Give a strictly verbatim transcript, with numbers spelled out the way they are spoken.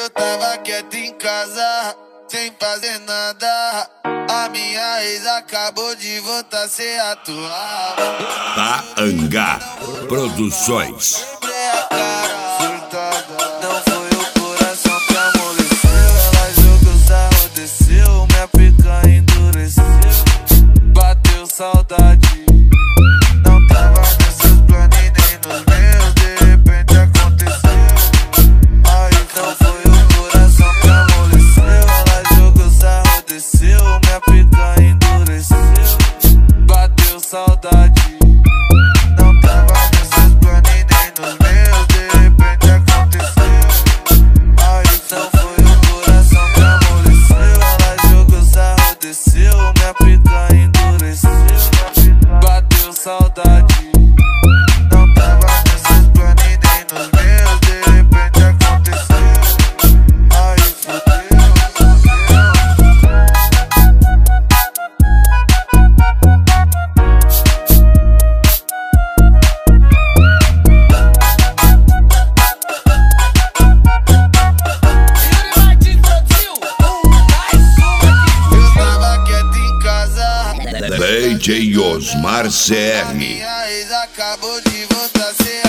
Eu tava quieto em casa, sem fazer nada. A minha ex acabou de voltar sem atuar. Taangá Produções. Quebrei a cara, surtada. Não foi o coração que amoleceu. Ela jogou sarro, desceu. Minha pica endureceu. Bateu saudade. Não tava nos seus planos e nem nos meus. De repente aconteceu. Aí não foi o coração que amoleceu. Ela jogou sarro, desceu. Minha pica endureceu. Bateu saudade. Não tava nos seus planos e nem nos meus. De repente aconteceu. Aí não foi o coração que amoleceu. Ela jogou sarro, desceu. Minha pica endureceu. Bateu saudade. Não tava nos seus planos e nem nos meus. De repente aconteceu. Aí fudeu. Eu tava quieto em casa. D J Osmar C R. Minha ex acabou de voltar sem